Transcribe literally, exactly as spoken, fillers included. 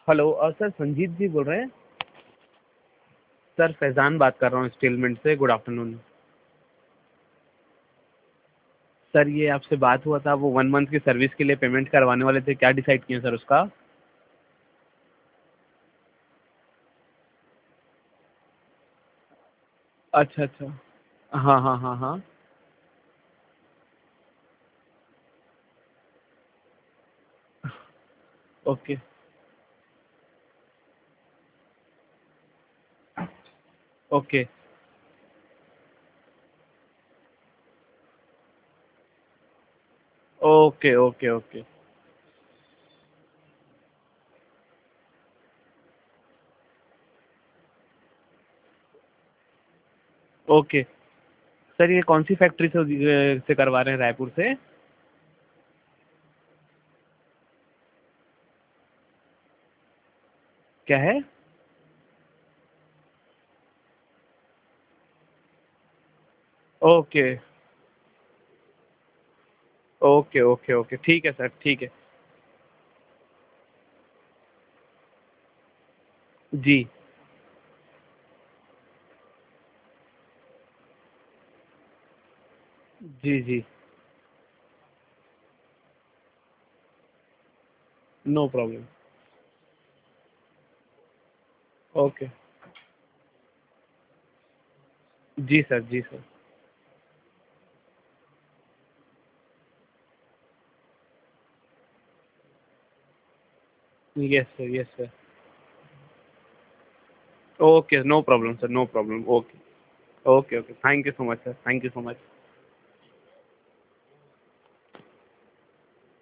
Hello uh, sir Sanjeet ji बोल रहे हैं? सर फैज़ान बात कर रहा हूँ स्टीलमेंट से। Good afternoon. सर ये आपसे बात हुआ था, वो वन मंथ की सर्विस के लिए पेमेंट करवाने वाले थे, क्या डिसाइड किए सर उसका? अच्छा अच्छा। हाँ हाँ हाँ हाँ। Okay okay okay okay okay okay. Sir ये कौन सी फैक्ट्री से से करवा रहे हैं, रायपुर से? क्या है? ओके ओके ओके ओके, ठीक है सर, ठीक है। जी जी जी। No problem. ओके। जी सर, जी sir. Yes sir, yes sir. Okay, no problem sir, no problem. Okay okay okay, thank you so much sir, thank you so much.